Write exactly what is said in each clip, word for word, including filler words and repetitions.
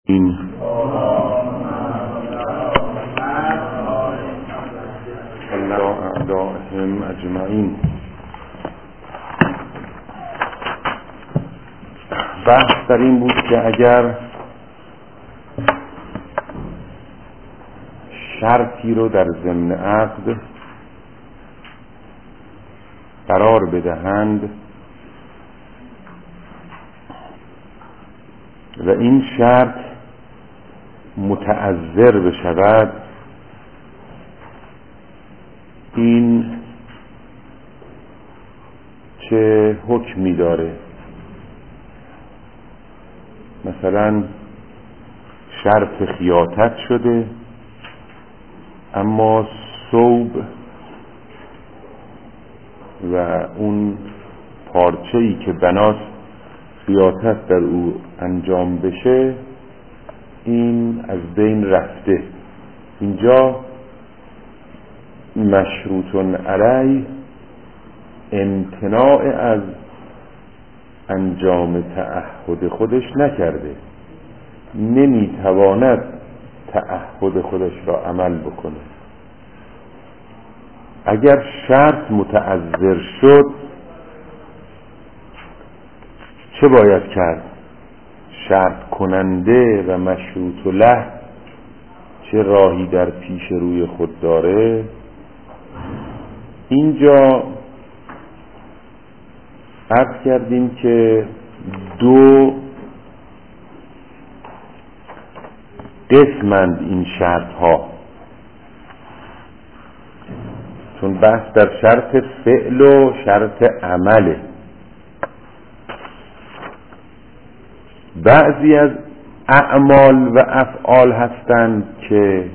این الله اعدائهم اجمعین. بحث در این بود که اگر شرطی رو در ضمن عقد قرار بدهند و این شرط متعذر بشود، این چه حکمی داره؟ مثلا شرط خیاطت شده اما ثوب و اون پارچه‌ای که بناست خیاطت در او انجام بشه این از بین رفته. اینجا مشروط علیه امتناع از انجام تعهد خودش نکرده، نمیتواند تعهد خودش را عمل بکنه. اگر شرط متعذر شد چه باید کرد؟ شرط کننده و مشروط له چه راهی در پیش روی خود داره؟ اینجا عرض کردیم که دو قسمند این شرط ها، چون بحث در شرط فعل و شرط عمله. بعضی از اعمال و افعال هستند که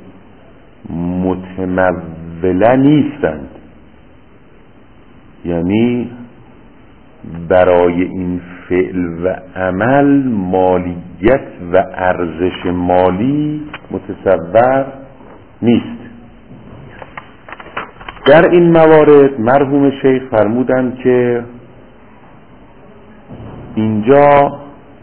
متموله نیستند، یعنی برای این فعل و عمل مالیت و ارزش مالی متصور نیست. در این موارد مرحوم شیخ فرمودند که اینجا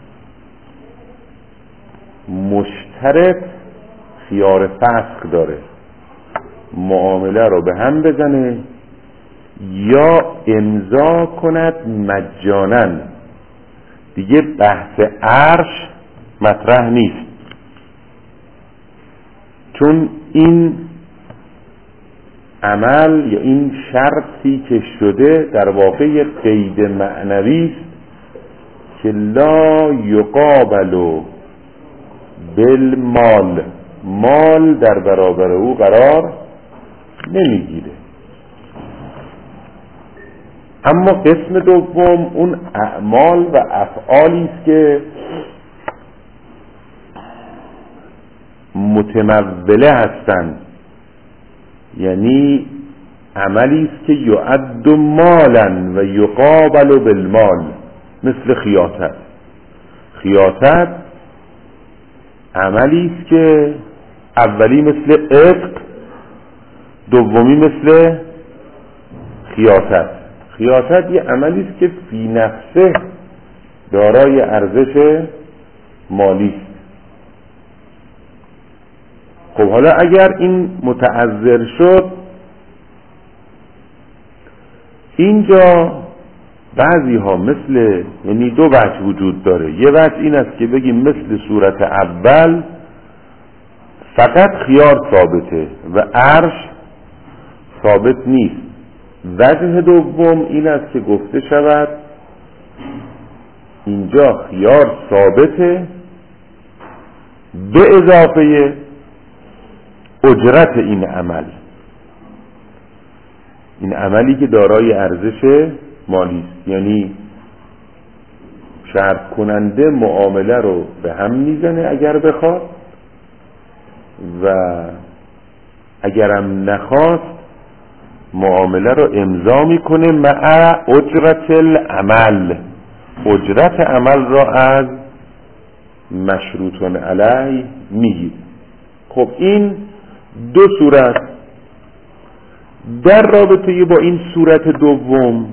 مشترط خیار فسخ داره، معامله رو به هم بزنه یا امضا کند مجانا، دیگه بحث عرش مطرح نیست، چون این عمل یا این شرطی که شده در واقع قید معنوی است که لا یقابل بالمال، مال در برابر او قرار نمیگیره. اما قسم دوم اون اعمال و افعالی است که متموله هستند، یعنی عملی است که یعد مالا و یقابل بالمال، مثل خیاطت. خیاطت عملی است که اولی مثل عتق، دومی مثل خیاطت. خیاطت یه عملی است که فی نفسه دارای ارزش مالی است. خب حالا اگر این متعذر شد، اینجا بعضی ها مثل، یعنی دو وجه وجود داره. یه وجه این است که بگیم مثل صورت اول فقط خیار ثابته و عرش ثابت نیست. وجه دوم این است که گفته شود اینجا خیار ثابته به اضافه اجرت این عمل، این عملی که دارای ارزش مالی است. یعنی شرط کننده معامله رو به هم میزنه اگر بخواد و اگرم نخواست معامله رو امضا میکنه مع اجرت العمل، اجرت عمل را از مشروط علیه میگید. خب این دو صورت. در رابطه با این صورت دوم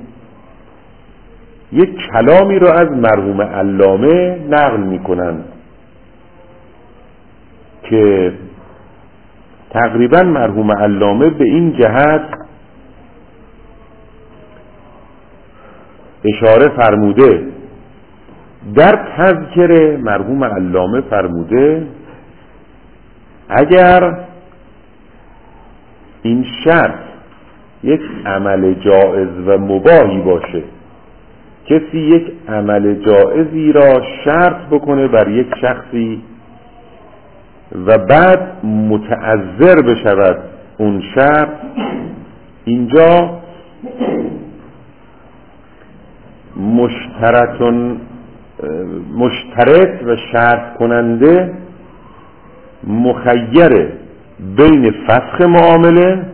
یک کلامی را از مرحوم علامه نقل میکنند که تقریبا مرحوم علامه به این جهت اشاره فرموده. در تذکره مرحوم علامه فرموده اگر این شرط یک عمل جائز و مباحی باشه، کسی یک عمل جائزی را شرط بکنه بر یک شخصی و بعد متعذر بشود اون شرط، اینجا مشترطن مشترط و شرط کننده مخیر بین فسخ معامله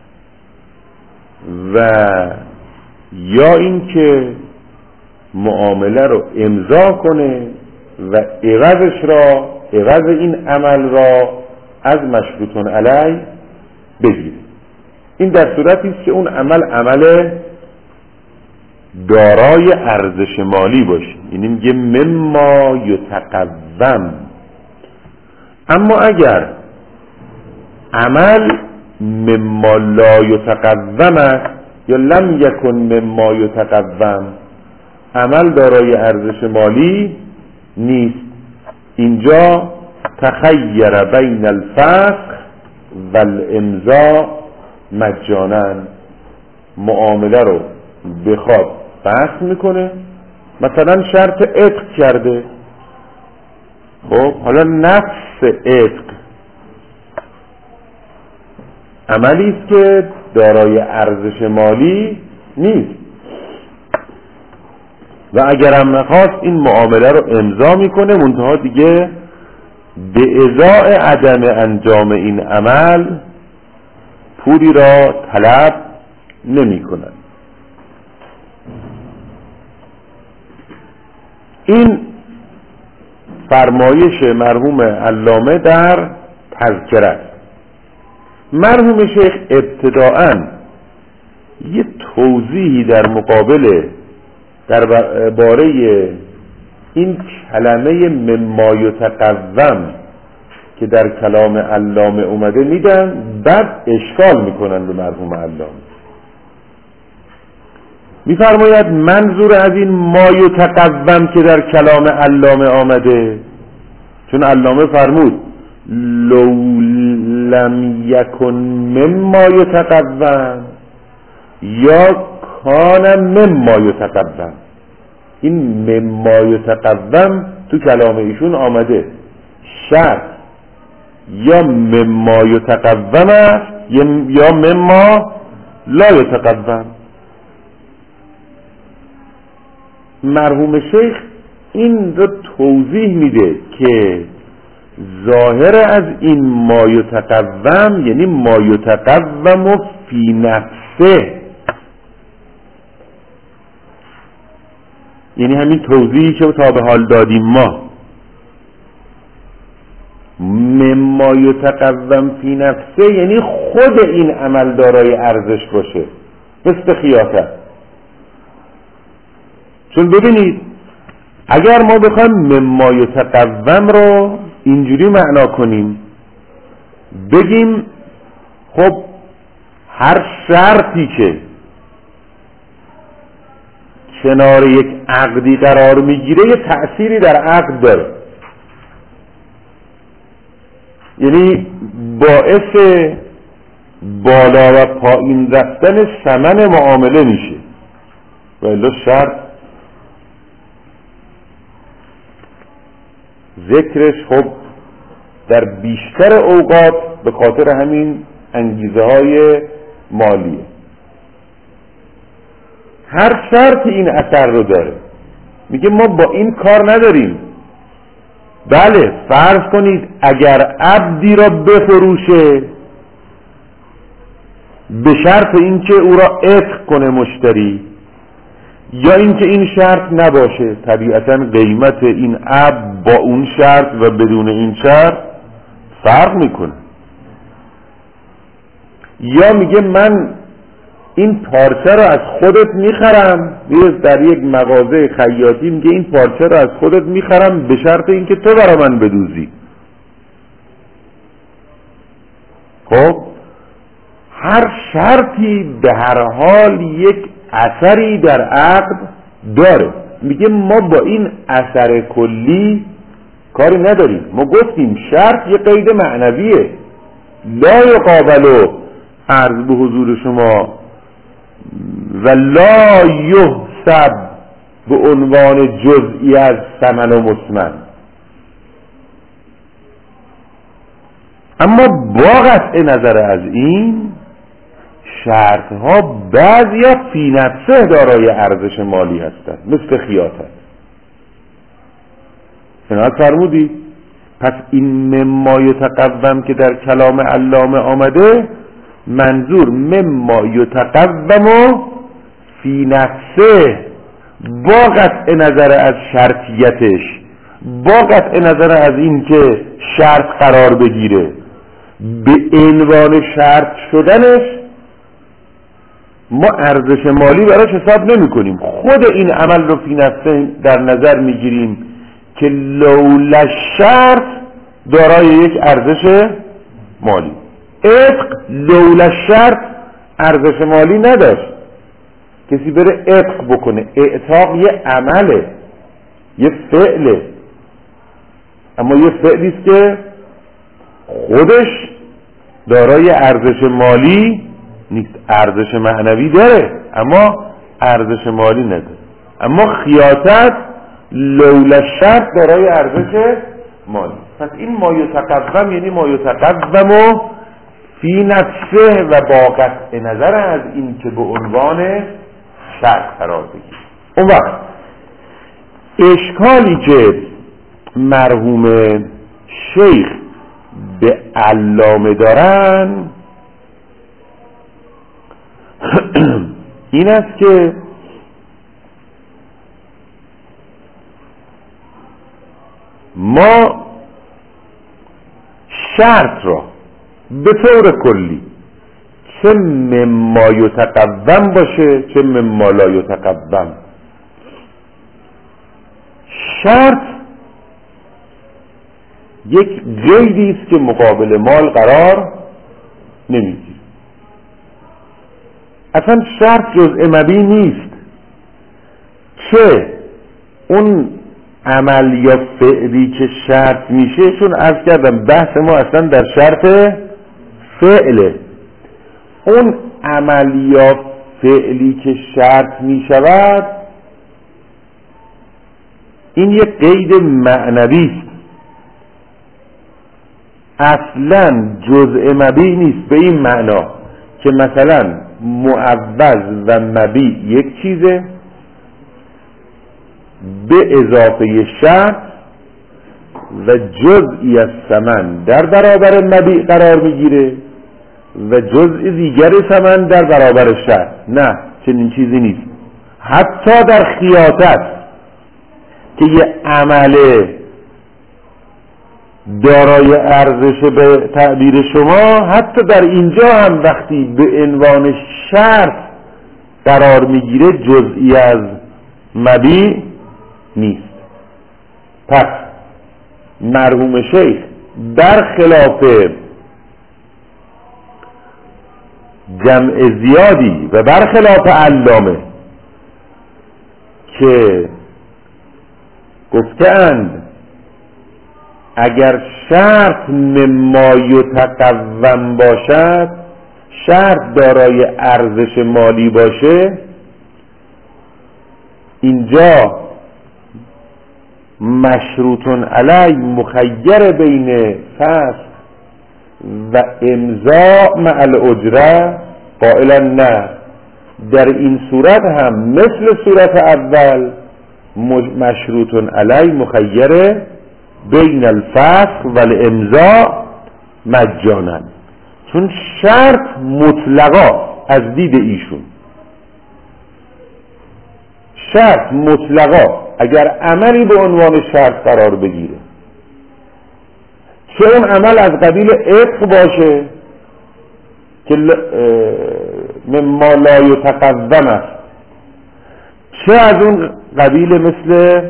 و یا اینکه معامله رو امضا کنه و عوضش را عوض این عمل را از مشروطون علیه بگیره. این در صورتی است که اون عمل عمل دارای ارزش مالی باشه، یعنی میگه مما یتقوم. اما اگر عمل مما لا یتقوم است یا لم یکن مما یتقوم، عمل دارای ارزش مالی نیست، اینجا تخیر بین الفسخ و الامضاء مجانا، معامله رو بخواد فسخ میکنه، مثلا شرط عتق کرده، خب حالا نفس عتق عملی است که دارای ارزش مالی نیست و اگرم نخواست این معامله رو امضا میکنه، منتها دیگه به ازای عدم انجام این عمل پولی را طلب نمی کند. این فرمایش مرحوم علامه در تذکره است. مرحوم شیخ ابتداءً یه توضیحی در مقابل در باره این کلمه مما یتقوم که در کلام علامه اومده میدن، بعد اشکال میکنن به مرحوم علامه. میفرماید منظور از این ما یتقوم که در کلام علامه آمده، چون علامه فرمود لو لم یکن مما یتقوم یا کان مما یتقوم، این مما یتقوم تو کلام ایشون آمده شرط یا مما یتقوم است یا مما لا یتقوم. مرحوم شیخ این رو توضیح میده که ظاهر از این ما یتقوم یعنی ما یتقوم فی نفسه، یعنی همین توضیحی که تا به حال دادیم ما. مما یتقوم فی نفسه یعنی خود این عمل دارای ارزش باشه، مثل خیاطه. چون ببینید اگر ما بخوایم مما یتقوم رو اینجوری معنا کنیم، بگیم خب هر شرطی که کنار یک عقدی قرار میگیره یه تأثیری در عقد داره، یعنی باعث بالا و پایین رفتن ثمن معامله میشه. و الا شرط ذکرش خب در بیشتر اوقات به خاطر همین انگیزه های مالیه. هر شرط این اثر رو داره. میگه ما با این کار نداریم. بله فرض کنید اگر عبدی را بفروشه به شرط اینکه او را عتق کنه مشتری، یا اینکه این شرط نباشه، طبیعتا قیمت این عبد با اون شرط و بدون این شرط فرق میکنه. یا میگه من این پارچه رو از خودت میخرم، میره در یک مغازه خیاطی میگه این پارچه رو از خودت میخرم به شرط اینکه تو برای من بدوزی. خب هر شرطی به هر حال یک اثری در عقد داره. میگه ما با این اثر کلی کاری نداریم. ما گفتیم شرط یه قید معنویه، لا یقابل عرض به حضور شما و لا یحسب به عنوان جزئی از ثمن و مسمن. اما با قطع نظر از این شرط ها بعضی فی نفسه دارای ارزش مالی هستند، مثل خیاطت. عنایت فرمودی؟ پس این مما یتقوم که در کلام علامه آمده، منظور مما یتقوم فی نفسه با قطع نظر از شرطیتش، با قطع نظر از این که شرط قرار بگیره، به عنوان شرط شدنش ما ارزش مالی براش حساب نمی کنیم. خود این عمل رو فی نفسه در نظر می گیریم که لولا شرط دارای یک ارزش مالی. عتق لولا شرط ارزش مالی نداشت. کسی بره عتق بکنه، اعتاق یه عمله، یه فعله، اما یه فعلیست که خودش دارای ارزش مالی نیست. ارزش معنوی داره اما ارزش مالی نداره. اما خیاطت لولا شرط دارای ارزش مالی. پس این ما یتقوم یعنی ما یتقوم فی نفسه و با قطع نظر از این که به عنوان شرط قرار بگیره. اون وقت اشکالی که مرحوم شیخ به علامه دارن این است که ما شرط را به طور کلی چه مما یتقوم باشه چه مما لا یتقوم، شرط یک قیدی است که مقابل مال قرار نمیگیره. اصلا شرط جزء مبی نیست، چه اون عمل یا فعلی که شرط میشه، چون عرض کردم بحث ما اصلا در شرط فعله. اون عمل یا فعلی که شرط میشود این یک قید معنوی است، اصلا جزء مبی نیست. به این معنا که مثلا معوض و مبی یک چیزه، به اضافه شرط و جزئی از ثمن در برابر مبی قرار میگیره و جزء دیگر ثمن در برابر شرط. نه، چنین چیزی نیست. حتی در خیاطت که یه عمله دارای ارزش به تعبیر شما، حتی در اینجا هم وقتی به عنوان شرط قرار میگیره جزئی از مبی نیست. پس مرحوم شیخ در خلاف جمع زیادی و برخلاف علامه که گفتند اگر شرط مما یتقوم باشد، شرط دارای ارزش مالی باشه، اینجا مشروطن علی مخیر بین فسخ و امضاء مع الاجره قائلا نه، در این صورت هم مثل صورت اول مشروطن علی مخیر بین الفسخ و الامضاء مجانا، چون شرط مطلقا از دید ایشون شرط مطلقا اگر عملی به عنوان شرط قرار بگیره، چه اون عمل از قبیل عتق باشه که مما لا یتقوم است، چه از اون قبیل مثل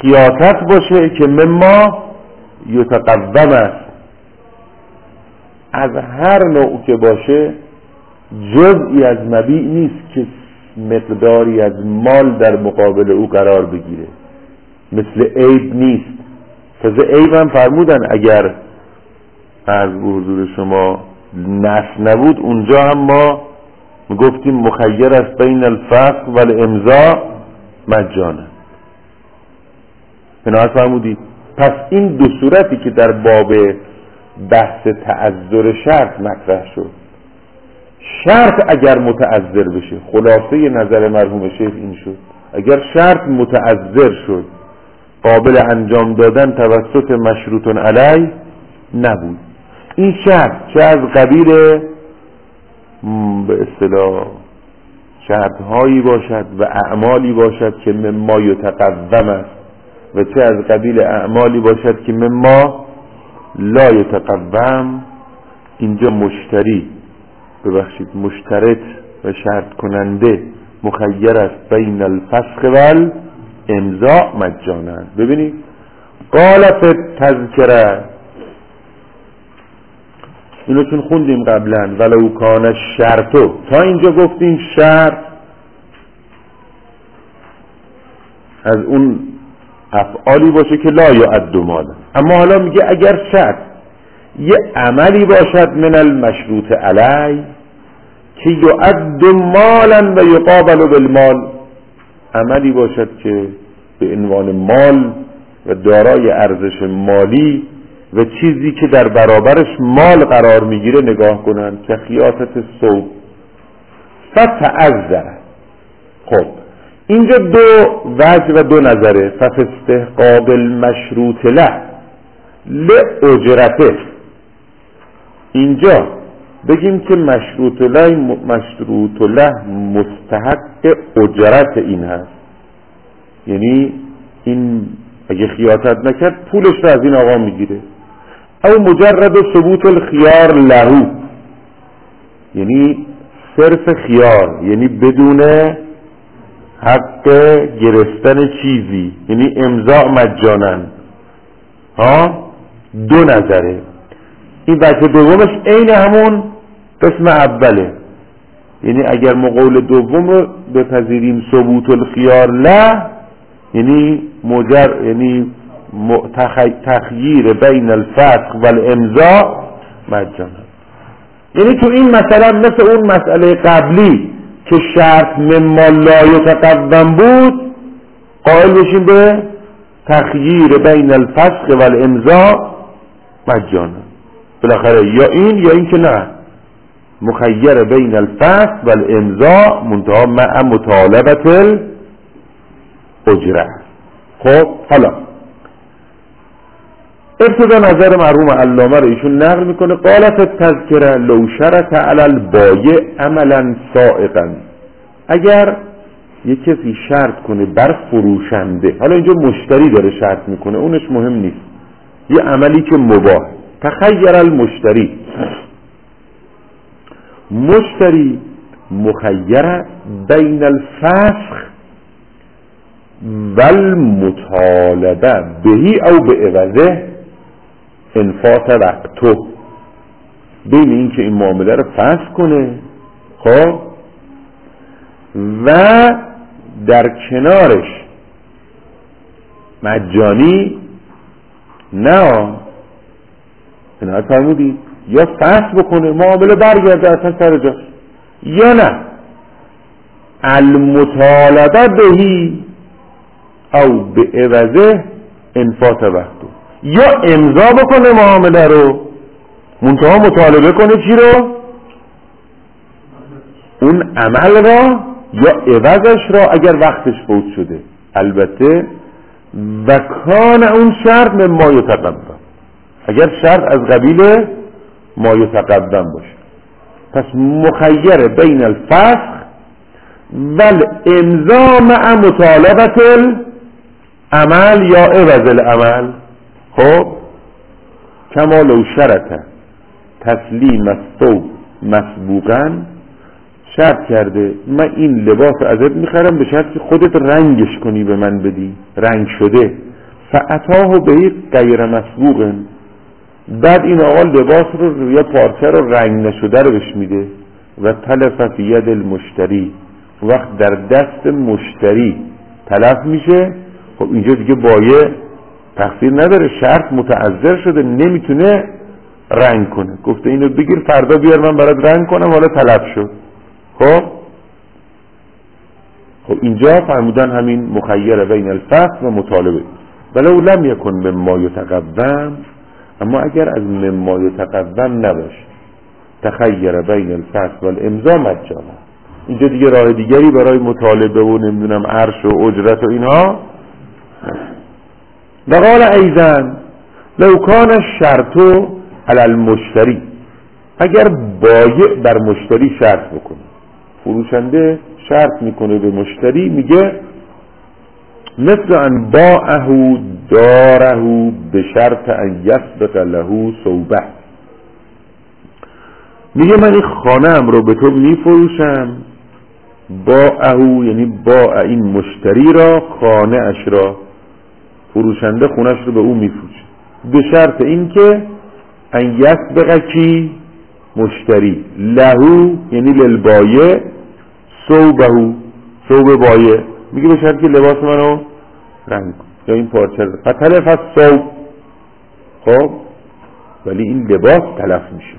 خیاطت باشه که مما یتقوم است. از هر نوع که باشه جزئی از مبیع نیست که مقداری از مال در مقابل او قرار بگیره، مثل عیب نیست. تازه عیب هم فرمودن اگر از حضور شما نص نبود اونجا هم ما گفتیم مخیر است بین الفسخ و الامضاء مجانا. بنابراین فرمودید پس این دو صورتی که در باب بحث تعذر شرط مطرح شد، شرط اگر متعذر بشه، خلاصه نظر مرحوم شیخ این شد اگر شرط متعذر شد قابل انجام دادن توسط مشروط علی نبود، این شرط چه از قبیل به اصطلاح شرط هایی باشد و اعمالی باشد که مما یتقوم است و چه از قبیل اعمالی باشد که مما لا یتقوم، اینجا مشتری ببخشید مشترط و شرط کننده مخیر است بین الفسخ و الامضاء مجانا. ببینید قال فی التذکره، اینو چون خوندیم قبلا، ولو کان الشرطو، تا اینجا گفتیم شرط از اون افعالی باشه که لا یعد مالا، اما حالا میگه اگر شرط یه عملی باشد من المشروط علی که یعد مالا و یقابل بالمال، عملی باشد که به عنوان مال و دارای ارزش مالی و چیزی که در برابرش مال قرار میگیره نگاه کنن که خیاطت صوب فتعذر. خب اینجا دو وجه و دو نظره. فاستحقاق المشروط له لأجرته، اینجا بگیم که مشروط له مشروط له مستحق اجرت این هست، یعنی این اگه خیاطت نکرد پولش رو از این آقا میگیره، او مجرد ثبوت الخيار له، یعنی صرف خیار، یعنی بدون حق گرفتن چیزی، یعنی امضاء مجانا. ها دو نظره. این وجه دومش عین همون قسم اوله، یعنی اگر ما قول دوم رو بپذیریم ثبوت الخيار له، یعنی مجر یعنی تخییر بین الفسخ و الامضاء مجانا، یعنی تو این مثلا مثل اون مسئله قبلی که شرط مما لا یتقوم بود قائل بشیم به تخییر بین الفسخ و الامضاء مجانا، بالاخره یا این یا این که نه مخیر بین الفسخ و الامضاء منتها مع مطالبت الاجره. خب حالا ابتدا نظر مرحوم علامه رو ایشون نقل میکنه. قالت التذکره لو شرط علی البایع عملا سائقا، اگر یک کسی شرط کنه بر فروشنده، حالا اینجا مشتری داره شرط میکنه اونش مهم نیست، یه عملی که مباح، تخیر المشتری، مشتری مخیر بین الفسخ و المطالبه بهی او به عوضه انفات وقته، بین این که این معامله رو فسخ کنه خب و در کنارش مجانی نه اینا فرمودی یا فسخ بکنه معامله برگرده اصلا سر جاش، یا نه المطالبه بهی او به عوضه انفات وقته، یا امضا بکنه معامله رو منتها مطالبه کنه چی رو؟ اون عمل را یا عوضش را اگر وقتش فوت شده، البته و کان اون شرط به ما یتقوم، اگر شرط از قبیل ما یتقوم باشه، پس مخیر بین الفسخ و الامضا مع مطالبت العمل یا عوض العمل. خب کما لو شرط تسلیم الثوب مسبوقا، شرط کرده من این لباس ازت میخرم به شرط که خودت رنگش کنی به من بدی، رنگ شده، فعطاه به غیر مسبوق، بعد این آقا لباس رو یا پارچه رو رنگ نشده رو بهش میده و تلف فی ید المشتری، وقت در دست مشتری تلف میشه. خب اینجا دیگه بایع تقصیر نداره، شرط متعذر شده نمیتونه رنگ کنه، گفته اینو بگیر فردا بیار من برات رنگ کنم، حالا تلف شد. خب خب اینجا فرمودن همین مخیر بین الفسق و مطالبه. ولو لم یکن مما یتقوم، اما اگر از مما یتقوم نباشه، تخیر بین الفسق و الامضا مجانا، اینجا دیگه راه دیگری برای مطالبه و نمیدونم عرش و اجرت و اینها. و قال ایضا لو کان الشرط علی المشتری، اگر بایع بر مشتری شرط بکنه، فروشنده شرط میکنه به مشتری، میگه مثل ان باعه داره به شرط ان یسبق له صوبه، میگه من این خانه‌ام رو به تو میفروشم، باعه یعنی باع این مشتری را خانه اش را، فروشنده خونش رو به او میفروشه به شرط این که ان یسبق کی مشتری لهو یعنی للبایع صوبه، صوب بایع، میگه به شرط که لباس منو رنگ کن یا این پارچه رو فتلف از صوب. خب ولی این لباس تلف میشه.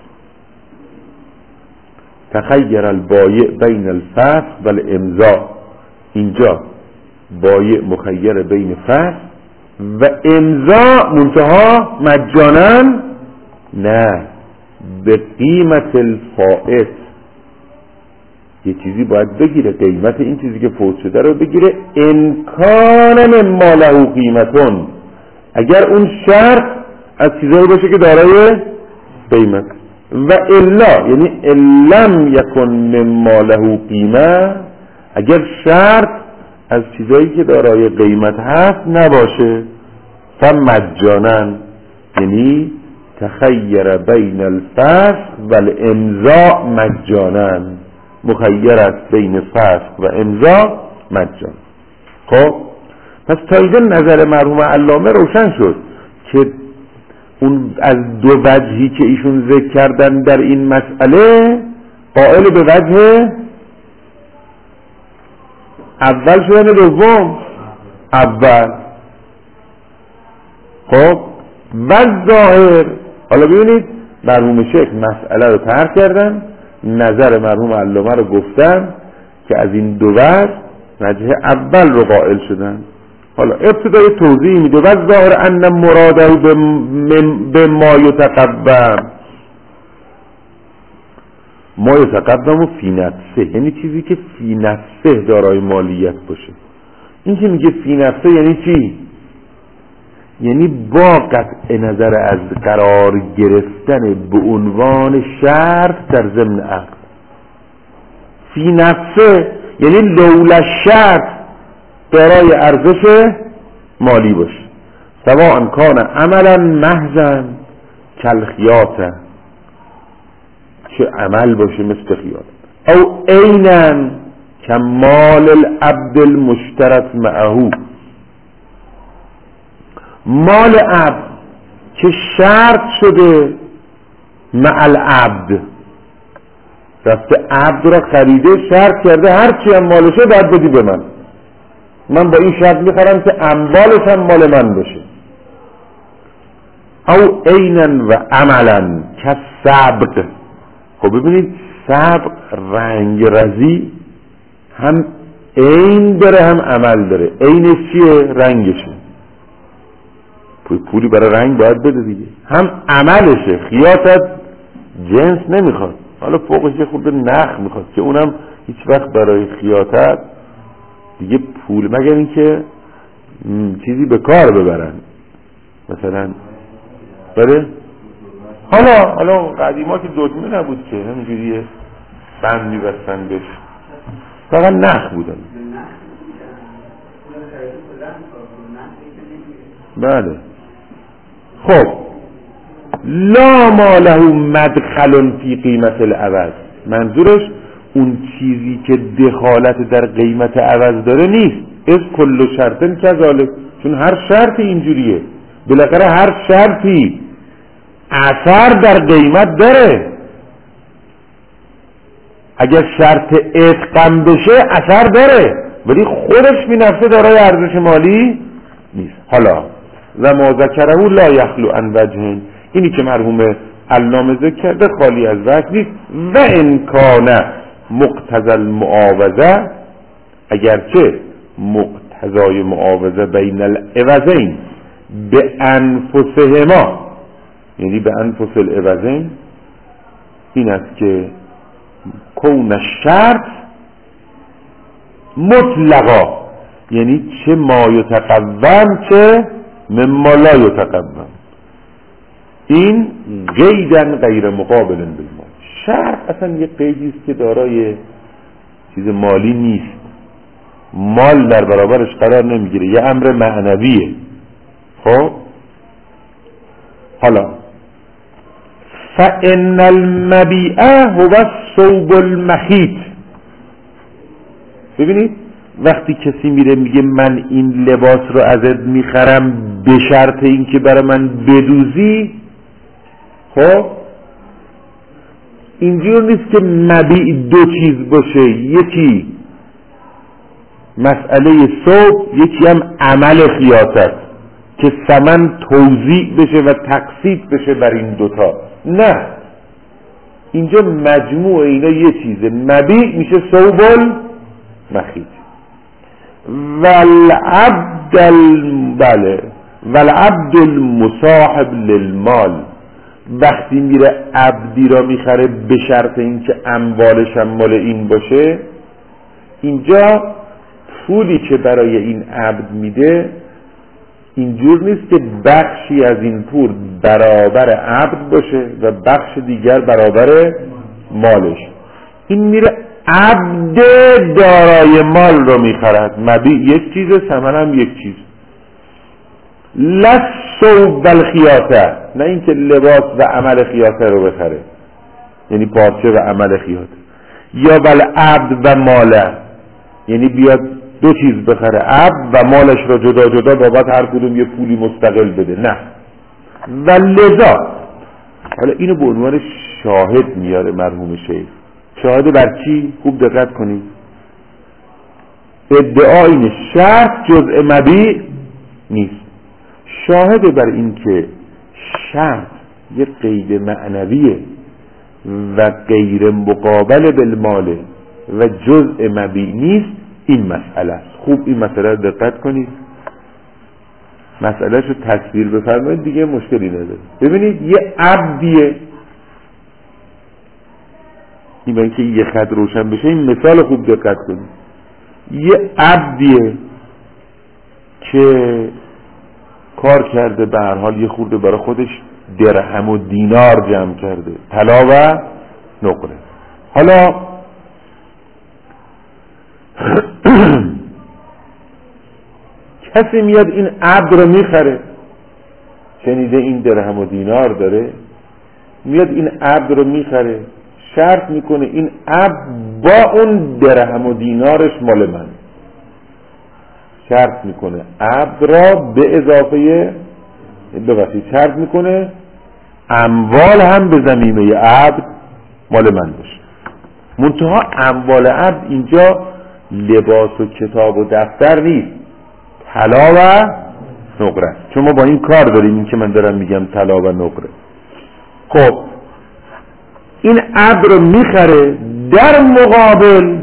تخیر البایع بین الفسق و الامضا، اینجا بایع مخیر بین فسق و امضا، منتها مجانا نه، به قیمت الفائت، یه چیزی باید بگیره، قیمت این چیزی که فوت شده رو بگیره. امکان مما له قیمتون، اگر اون شرط از چیزایی باشه که دارای قیمت، و الا یعنی لم یکن مما له قیمه، اگر شرط از چیزایی که دارای قیمت هست نباشه، فمجانا یعنی تخیر بین الفسق و الامضا مجانا، مخیر است بین فسق و امضا مجانا. خب پس تا اینجا نظر مرحوم علامه روشن شد که اون از دو وجهی که ایشون ذکر کردن در این مسئله، قائل به وجه اول شدن دوم اول. خب و ظاهر، حالا ببینید مرحوم شیخ مسئله رو طرح کردن، نظر مرحوم علامه رو گفتن که از این دو وجه وجه اول رو قائل شدن. حالا ابتدای توضیح میده و ظاهر ان مراده به ما یتقوم، ما یتقوم فی نفسه یعنی چیزی که فی نفسه دارای مالیت باشه. این که میگه فی نفسه یعنی چی؟ یعنی با قطع نظر از قرار گرفتن به عنوان شرط در ضمن عقد. فی نفسه یعنی لولا شرط دارای ارزش مالی باشه، سواء کان عملا محضا کالخیاطه، چه عمل باشه مثل خیاط، او عینا کمال العبد المشترط معه، مال عبد که شرط شده مع العبد، رفته عبد را خریده شرط کرده هرچی هم مالشه باید بدی به من، من با این شرط میخرم که اموالش هم مال من باشه. او عینا و عملا که سبق. خب ببینید سبق رنگ رزی هم عین داره هم عمل داره. عینش چیه؟ رنگشه، پولی برای رنگ باید بده دیگه. هم عملشه، خیاطت جنس نمیخواد، حالا فوقش یه خورده نخ میخواد که اونم هیچ وقت برای خیاطت دیگه پول، مگر اینکه چیزی به کار ببرن مثلا. بله حالا حالا قدیما که دکمه نبود که همینجوریه بند میبستن بهش، فقط نخ بودن. بله خب لا ما له مدخل فی قیمت العوض، منظورش اون چیزی که دخالت در قیمت عوض داره نیست. از کل شرطن کذالک، چون هر شرطی اینجوریه، بالاخره هر شرطی اثر در قیمت داره. اگر شرط اتقام بشه اثر داره، ولی خودش بی نفسه دارای ارزش مالی نیست. حالا و ما ذکره لا یخلو عن وجه، اینی که مرحوم علامه ذکر کرده خالی از وجه نیست. و امکان مقتضی المعاوضه، اگرچه مقتضای معاوضه بین العوضین به انفسهما، یعنی به انفس العوضین، این است که کون شرط مطلقا، یعنی چه ما یتقوم چه مما لا یتقوم، این قیدن غیر مقابل بالمال. شرط اصلا یه قیدی است که دارای چیز مالی نیست، مال در برابرش قرار نمیگیره، یه امر معنویه. خب حالا فإن المبیع هو الثوب المخیط. ببینید وقتی کسی میره میگه من این لباس رو ازت میخرم به شرط این که برای من بدوزی، خب اینجور نیست که مبیع دو چیز باشه، یکی مسئله ثوب، یکی هم عمل خیاطت که ثمن توزیع بشه و تقسیط بشه بر این دوتا. نه، اینجا مجموع اینا یه چیزه. مبیع میشه ثوب المخیط. والعبد ال... بله والعبد المصاحب للمال، وقتی میره عبدی را میخره به شرط اینکه اموالش هم مال این باشه، اینجا پولی که برای این عبد میده اینجور نیست که بخشی از این پول برابر عبد باشه و بخش دیگر برابر مالش. این میره عبد دارای مال رو میخرد. مبیع یک چیزه، ثمن هم یک چیز. لثوب الخیاطه، نه اینکه لباس و عمل خیاطه رو بخره، یعنی پارچه و عمل خیاطه. یا بل عبد و ماله، یعنی بیاد دو چیز بخره، عبد و مالش را جدا جدا بابت هر کدوم یه پولی مستقل بده. نه. و لذا حالا اینو به عنوان شاهد میاره مرحوم شیخ. شاهد بر چی؟ خوب دقت کنید. ادعا اینه شرط جزء مبیع نیست. شاهد بر این که شرط یه قید معنویه و غیر مقابل بالماله و جزء مبیع نیست، این مسئله است. خوب این مسئله رو دقت کنید، مسئله شو تصویر بفرمایید دیگه مشکلی نداره. ببینید یه عبدیه، این باید که یه خط روشن بشه، این مثال خوب دقت کنید. یه عبدیه که کار کرده، به هر حال یه خورده برای خودش درهم و دینار جمع کرده، طلا و نقره. حالا کسی میاد این عبد رو میخره، شنیده این درهم و دینار داره، میاد این عبد رو میخره، شرط میکنه این عبد با اون درهم و دینارش مال من. شرط میکنه عبد را به اضافه ببخشید شرط میکنه اموال هم به ضمیمه عبد مال من باشه. منتها اموال عبد اینجا لباس و کتاب و دفتر نیست، طلا و نقره است. چون ما با این کار داریم، این که من دارم میگم طلا و نقره. خب این عبد رو میخره، در مقابل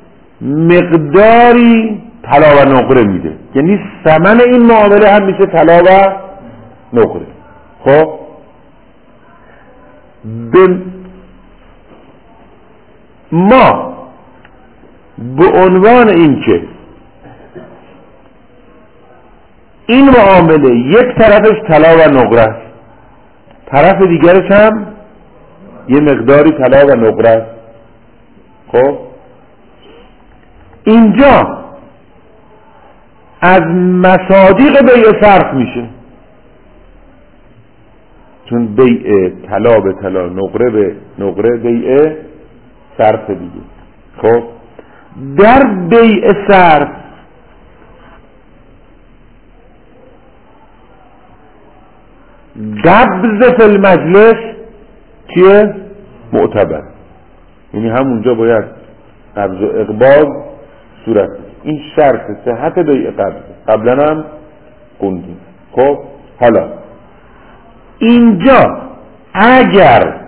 مقداری طلا و نقره میده، یعنی ثمن این معامله هم میشه طلا و نقره. خب به ما به عنوان این که این معامله یک طرفش طلا و نقره است، طرف دیگرش هم یه مقداری طلا و نقره است. خب اینجا از مصادیق بیع صرف میشه، چون بیع طلا به طلا، نقره به نقره، بیع صرف دیگه. خب در بیع صرف قبض فی المجلس چیه؟ معتبر. یعنی همونجا باید قبض و اقباض صورت. این شرط صحت بیع قبض، قبلا هم خوندیم. خب حالا اینجا اگر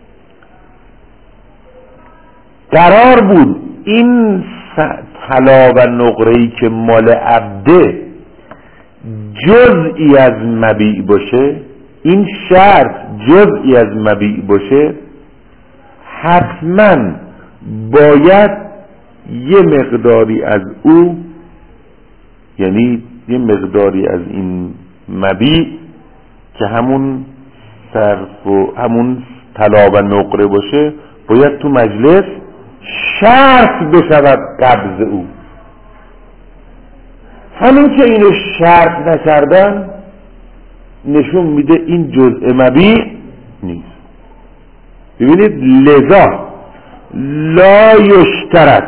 قرار بود این طلا و نقره‌ای که مال عبده جزئی از مبیع باشه، این شرط جزئی از مبیع باشه، حتما باید یه مقداری از او، یعنی یه مقداری از این مبیع که همون صرف و همون طلا و نقره باشه، باید تو مجلس شرط بشود قبض او. همین که اینو شرط نکردن نشون میده این جزء مبیع نیست. ببینید لذا لا یشترط،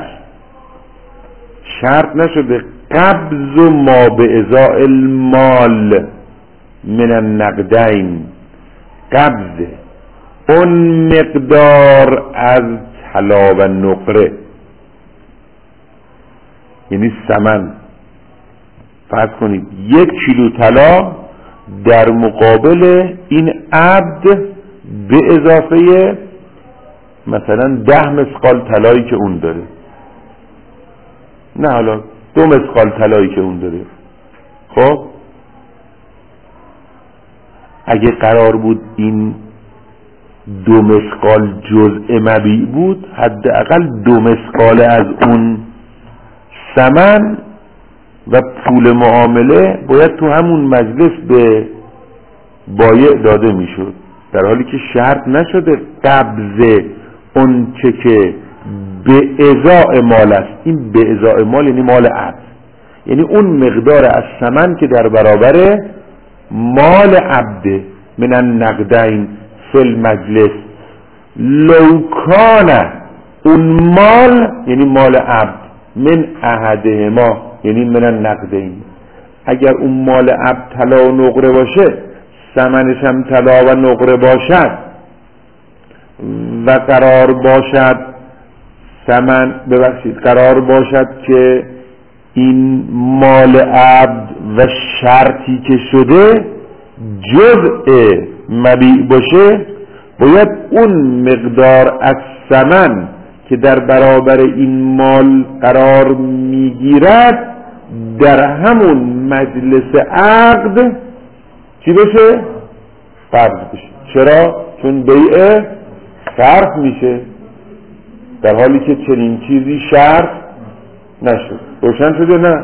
شرط نشده قبض و ما به ازاء المال من النقدین، قبض اون مقدار از طلا و نقره، یعنی ثمن. فرض کنید یک کیلو طلا در مقابل این عبد به اضافه مثلا ده مسقال طلایی که اون داره، نه حالا دو مسقال طلایی که اون داره. خب اگه قرار بود این دو مسقال جزء مبیع بود، حداقل دو مسقال از اون ثمن و پول معامله باید تو همون مجلس به بایع داده میشد، در حالی که شرط نشده قبض اون چه که به ازاء مال است. این به ازاء مال یعنی مال عبد، یعنی اون مقدار از ثمن که در برابر مال عبد من النقدین فی المجلس. لو کان اون مال یعنی مال عبد من احدهما یعنی من النقدین، اگر اون مال عبد طلا و نقره باشه، ثمنش هم طلا و نقره باشد و قرار باشد ثمن ببخشید قرار باشد که این مال عبد و شرطی که شده جزء مبیع باشه، باید اون مقدار از ثمن که در برابر این مال قرار میگیرد در همون مجلس عقد چی بشه؟ قبض بشه. چرا؟ چون بیع صرف میشه، در حالی که چنین چیزی شرط نشد. روشن شده؟ نه.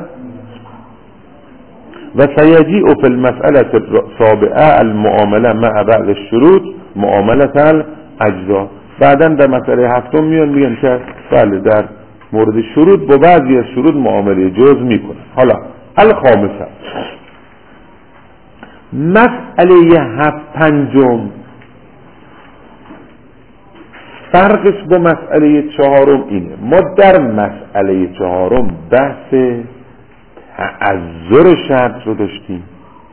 و سیجیء فی المسئله السابعه المعامله مع بعض الشروط معامله الاجزا. بعدا در مسئله هفتم میان میگن که بله در مورد شروط با بعضی از شروط معامله جز میکنه. حالا الخامسه، مسئله هفت پنجم فرقش با مسئله چهارم اینه. ما در مسئله چهارم بحث تعذر شرط رو داشتیم،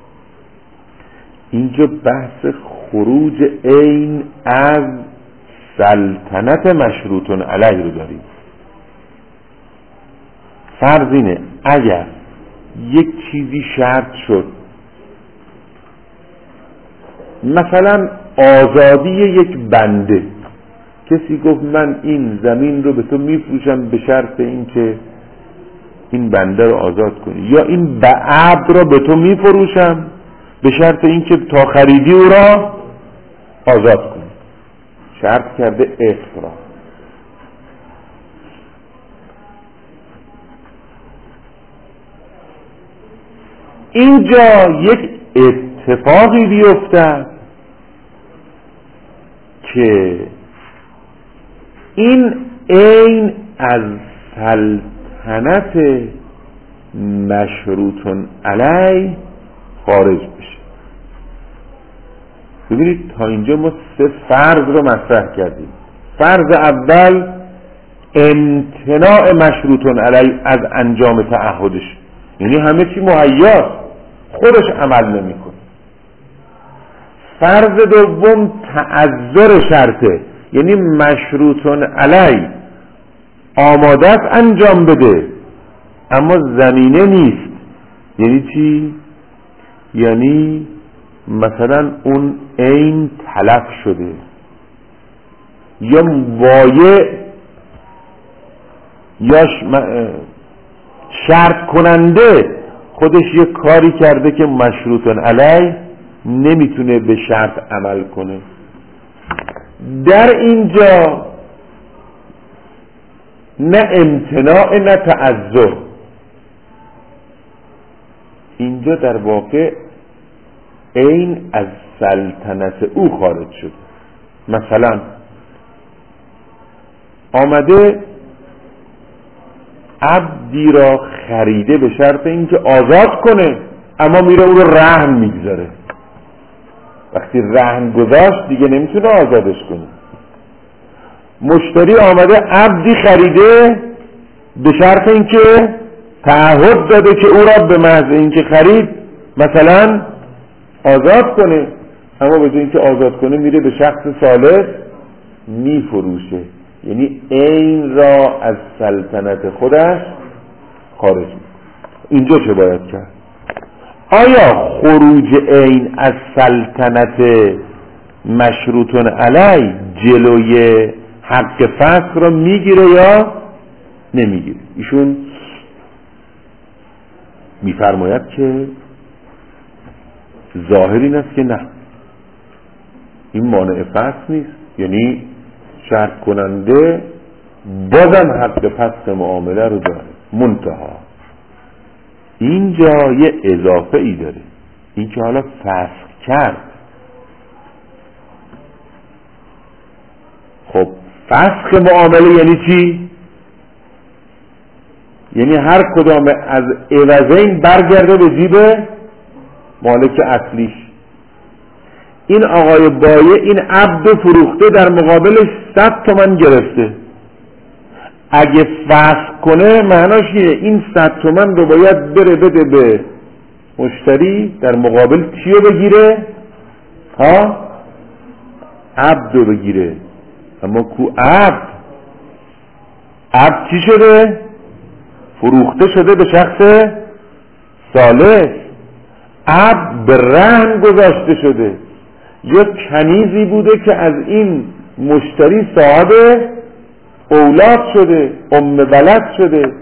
اینجا بحث خروج عین از سلطنت مشروطون علیه رو داریم. فرض اینه اگر یک چیزی شرط شد، مثلا آزادی یک بنده، کسی گفت من این زمین رو به تو میفروشم به شرط این که این بنده رو آزاد کنی، یا این عبد رو به تو میفروشم به شرط این که تا خریدی او را آزاد کنی. شرط کرده عتق را. اینجا یک اتفاقی بیفتد که این عین از سلطنت مشروطون علیه خارج بشه. ببینید تا اینجا ما سه فرض رو مطرح کردیم. فرض اول امتناع مشروطون علیه از انجام تعهدش، یعنی همه چی مهیاست، خودش عمل نمیکنه. فرض دوم تعذر شرطه، یعنی مشروطن علی آماده است انجام بده اما زمینه نیست. یعنی چی؟ یعنی مثلا اون عین تلف شده یا وایع یا شرط کننده خودش یه کاری کرده که مشروطن علی نمیتونه به شرط عمل کنه. در اینجا نه امتناع نه تعذر، اینجا در واقع عین از سلطنت او خارج شد. مثلا آمده عبدی را خریده به شرط اینکه آزاد کنه، اما میره اون رو رهن میگذاره. وقتی رهن گذاشت دیگه نمیتونه آزادش کنه. مشتری آمده عبدی خریده به شرط اینکه تعهد داده که او را به محض اینکه خرید مثلا آزاد کنه، اما به جای اینکه آزاد کنه میره به شخص ثالث میفروشه. یعنی عین را از سلطنت خودش خارج میکنه. اینجا چه باید کرد؟ آیا خروج عین از سلطنت مشروطن علی جلوی حق فسخ را میگیره یا نمیگیره؟ ایشون میفرماید که ظاهر این است که نه، این مانع فسخ نیست. یعنی شرط کننده بازم حق فسخ معامله رو داره، منتها اینجا یه اضافه ای داره، این که حالا فسخ کرد. خب فسخ معامله یعنی چی؟ یعنی هر کدام از عوضین برگرده به جیب مالک اصلیش. این آقای بایع این عبد فروخته، در مقابلش صد تومن گرفته. اگه فسخ کنه معناش اینه این صد تومن رو باید بره بده به مشتری، در مقابل چی رو بگیره؟ ها؟ عبد رو بگیره. اما کو عبد؟ عبد چی شده؟ فروخته شده به شخص ثالث. عبد به رهن گذاشته شده، یا کنیزی بوده که از این مشتری صاحب اولاد شده، ام ولد شده.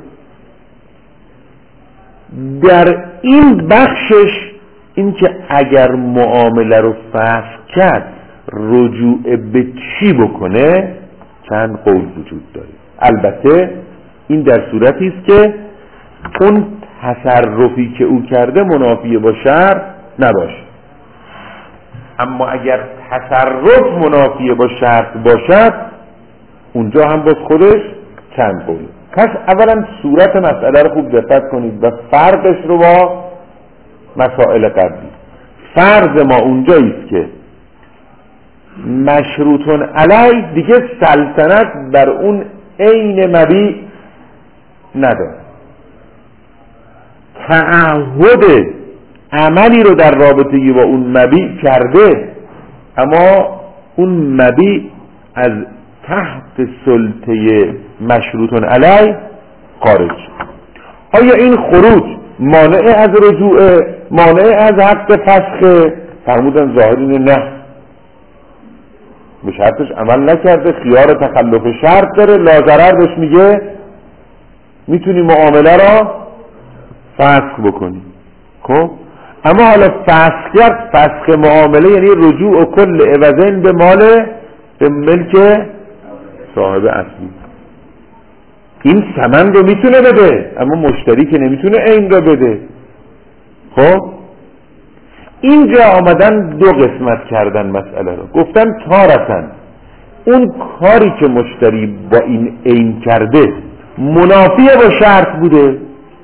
در این بخشش این که اگر معامله رو فسخ کرد رجوع به چی بکنه چند قول وجود داره. البته این در صورتی است که اون تصرفی که او کرده منافی با شرع نباشه. اما اگر تصرف منافی با شرط باشد اونجا هم باز خودش چند قوله. پس اولا صورت مسئله رو خوب دقت کنید و فرقش رو با مسائل قبلی. فرض ما اونجایی است که مشروطن علی دیگه سلطنت بر اون عین مبیع نداره، تعهد عملی رو در رابطه با اون مبیع کرده، اما اون مبیع از تحت سلطه مشروطن علی خارج شد. آیا این خروج مانع از رجوع، مانع از حق فسخ؟ فرمودن ظاهرین نه، به شرطش عمل نکرده، خیار تخلف شرط داره، لاضرر بهش میگه میتونی معامله را فسخ بکنی. خب اما حالا فسخ کرد، فسخ معامله یعنی رجوع و کل عوضین به مال به ملک صاحب اصلی. این ثمن رو میتونه بده اما مشتری که نمیتونه عین رو بده. خب اینجا آمدن دو قسمت کردن مسئله رو، گفتن تارتن اون کاری که مشتری با این عین کرده منافی با شرط بوده،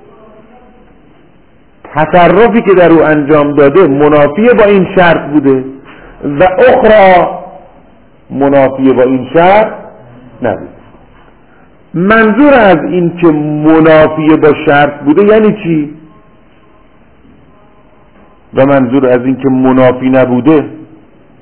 تصرفی که در او انجام داده منافی با این شرط بوده، و اخرى منافی با این شرط نبود. منظور از این که منافی با شرط بوده یعنی چی؟ و منظور از این که منافی نبوده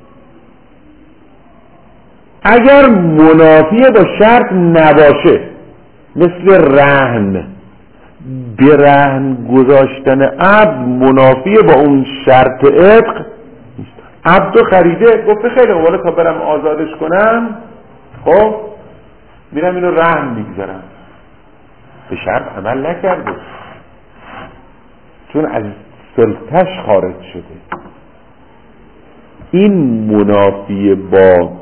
اگر منافی با شرط نباشه، مثل رهن، به رهن گذاشتن عبد منافی با اون شرط عتق، عبدو خریده گفته خیلی والا تا برم آزادش کنم، خب میرم اینو رهن میگذارم، به شرط عمل نکرده چون از سلطش خارج شده. این منافی با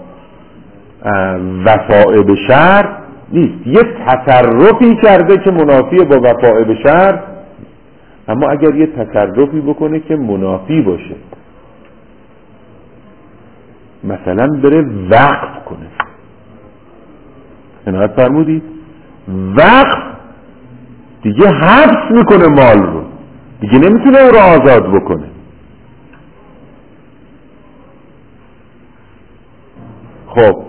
وفاء به شرط نیست، یه تصرفی کرده که منافی با وفاء به شرط، اما اگر یه تصرفی بکنه که منافی باشه، مثلا بره وقف کنه، عنایت فرمودید وقف دیگه حبس میکنه مال رو، دیگه نمیتونه او رو آزاد بکنه. خب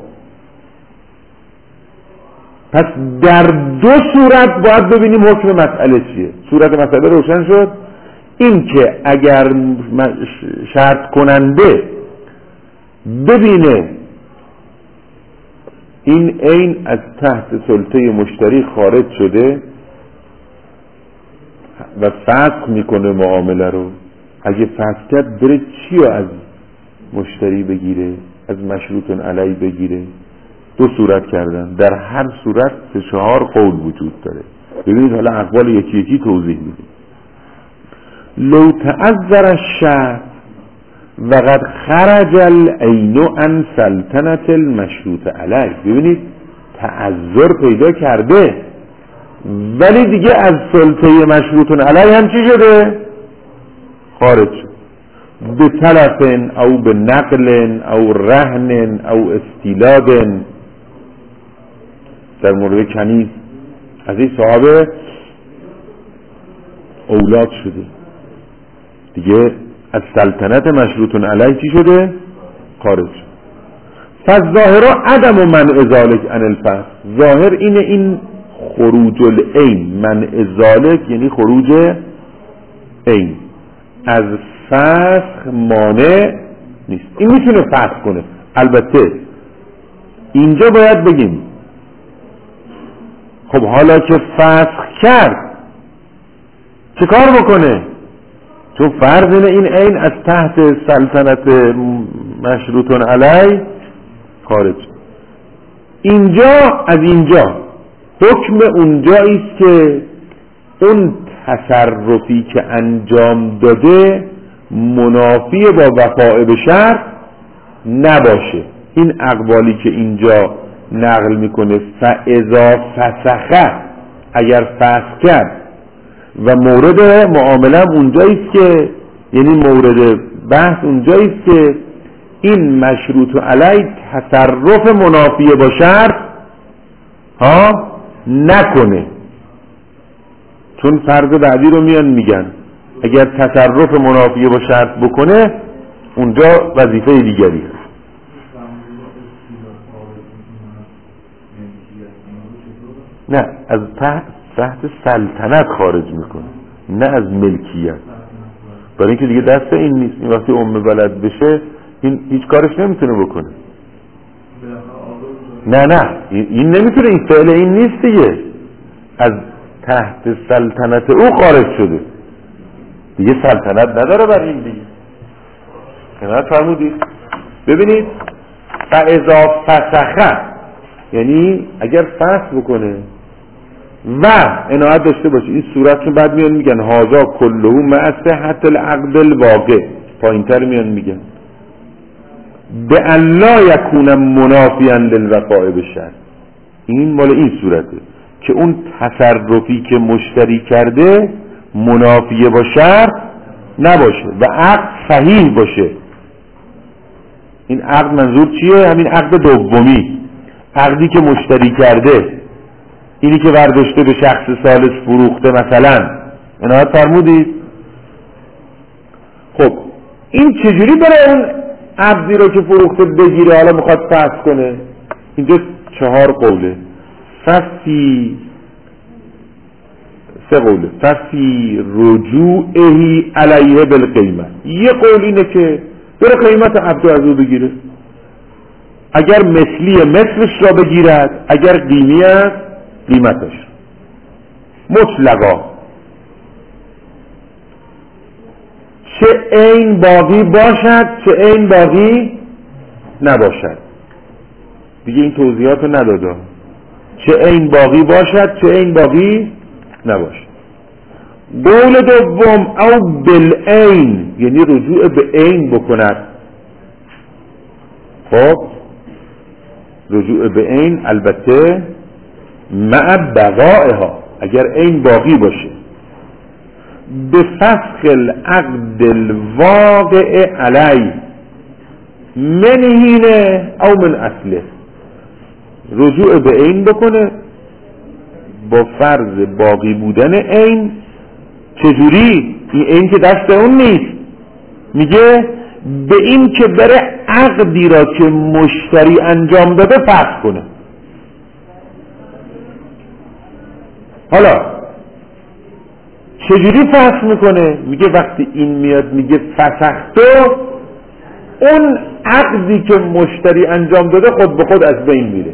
پس در دو صورت باید ببینیم حکم مسئله چیه. صورت مسئله روشن شد، این که اگر شرط کننده ببینه این عین از تحت سلطه مشتری خارج شده و فسخ میکنه معامله رو، اگه فسخ کرد بره چی رو از مشتری بگیره، از مشروط علیه بگیره. دو صورت کردن، در هر صورت سه چهار قول وجود داره. ببینید حالا اقوال یکی یکی توضیح میدیم. لو تعذر الشرط وقد خرج العین عن سلطنت المشروط علیه، ببینید تعذر پیدا کرده ولی دیگه از سلطه مشروط علیه هم چی شده؟ خارج شد. به طلف او به نقل او رهن او استیلاد. در مورد کنیز از این صحابه اولاد شده دیگه از سلطنت مشروط علیه چی شده؟ خارج شد. فالظاهر عدم منع ذلک عن الفسخ، ظاهر اینه این خروج العین، منع ذلک یعنی خروج عین، از فسخ مانع نیست. این میتونه فسخ کنه. البته اینجا باید بگیم خب حالا که فسخ کرد چه کار بکنه؟ چون فرض اینه این عین از تحت سلطنت مشروط علیه خارج. اینجا از اینجا حکم اونجاییست که اون تصرفی که انجام داده منافی با وفاء به شرط نباشه. این اقوالی که اینجا نقل میکنه فاذا فسخه، اگر فسخ کرد، و مورد معامله اونجاییست که یعنی مورد بحث اونجاییست که این مشروط علیه تصرف منافی با شرط ها نکنه. چون فرض بعدی رو میان میگن اگر تصرف منافی با شرط بکنه اونجا وظیفه دیگری هست. نه از تحت, تحت سلطنت خارج میکنه، نه از ملکیت، برای اینکه دیگه دست این نیست. این وقتی ام بلد بشه این هیچ کارش نمیتونه بکنه. نه نه این نمیتونه، این فعل این نیست دیگه، از تحت سلطنت او خارج شده دیگه، سلطنت نداره بر این دیگه. کنار فرمودید. ببینید فاذا فسخه یعنی اگر فسخ بکنه و عنایت داشته باشه این صورت رو بعد میان میگن هازا کلهو مع صحت العقد الواقع، پایین تر میان میگن به ان لا یکون منافیا للوفاء بالشرط. این مال این صورته که اون تصرفی که مشتری کرده منافی با شرط نباشه و عقد صحیح باشه. این عقد منظور چیه؟ همین عقد دومی، عقدی که مشتری کرده، اینی که برداشته به شخص ثالث فروخته مثلا. عنایت فرمودید. خب این چجوری برای اون عقدی رو که فروخته بگیره حالا میخواد فسخ کنه؟ اینجا چهار قوله، ففی سه قوله، ففی رجوعهی علیه بالقیمه. یه قول اینه که بره قیمت عبد از او بگیره، اگر مثلی مثلش را بگیرد، اگر قیمی است قیمتش. مطلقا چه عین باقی باشد چه عین باقی نباشد. دیگه این توضیحات رو نداده. چه عین باقی باشد چه عین باقی نباشد. قول دوم او بالعین، یعنی رجوع به عین بکند. خب رجوع به عین البته مع بقائها، اگر عین باقی باشه. به فسخ العقد الواقع علی من هینه او من اصله، رجوع به عین بکنه با فرض باقی بودن عین. چجوری؟ این عین که دست اون نیست، میگه به این که بره عقدی را که مشتری انجام داده فسخ کنه. حالا چجوری فسخ میکنه؟ میگه وقتی این میاد میگه فسختو، اون عقدی که مشتری انجام داده خود به خود از بین میره.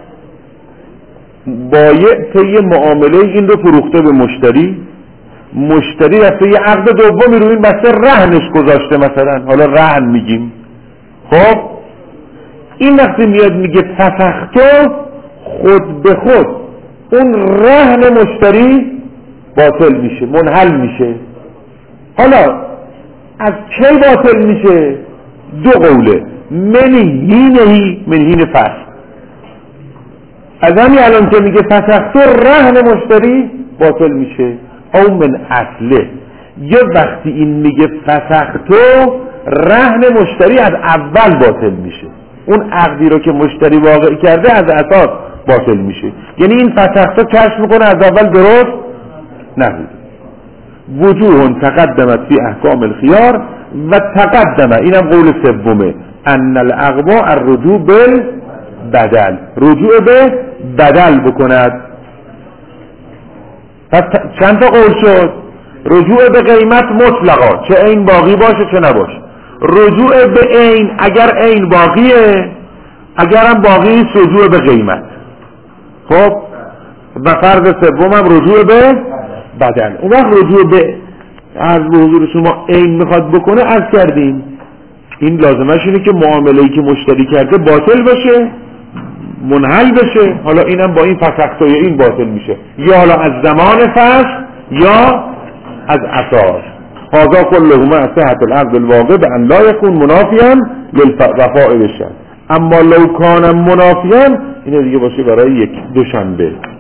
بایع طی معامله این رو فروخته به مشتری، مشتری رفته یه عقد دومی رو این بسته رهنش گذاشته مثلا، حالا رهن میگیم. خب این وقتی میاد میگه فسختو، خود به خود اون رهن مشتری باطل میشه، منحل میشه. حالا از کی باطل میشه؟ دو قوله. من هینهی، من هین فسخ. از همین الان که میگه فسختو رهن مشتری باطل میشه. او من اصله، یا وقتی این میگه فسختو رهن مشتری از اول باطل میشه، اون عقدی رو که مشتری واقع کرده از اساس باطل میشه. یعنی این فسختو کشف میکنه از اول درست نبود. وجوه تقدمت فی احکام الخیار و تقدمه، اینم قول سومه، ان الاقوا الرجوع بالبدل، رجوع به بدل بکند. پس چند تا قول شد؟ رجوع به قیمت مطلقا، چه عین باقی باشه چه نباشه. رجوع به عین اگر عین باقیه، اگرم باقی نیست رجوع به قیمت. خب و فرض سومم رجوع به بدل. اون وقت رجوع به از حضور شما عین میخواد بکنه، از کردیم این لازمش اینه که معامله‌ای که مشتری کرده باطل بشه، منحل بشه. حالا اینم با این فسختوی این باطل میشه، یا حالا از زمان فسخ یا از اساس. هذا كلهما صحة العقد الواقع بأن لا يكون منافيا للوفاء بالشرط. اما لو كان منافيا، اینه دیگه باشه برای یک دوشنبه.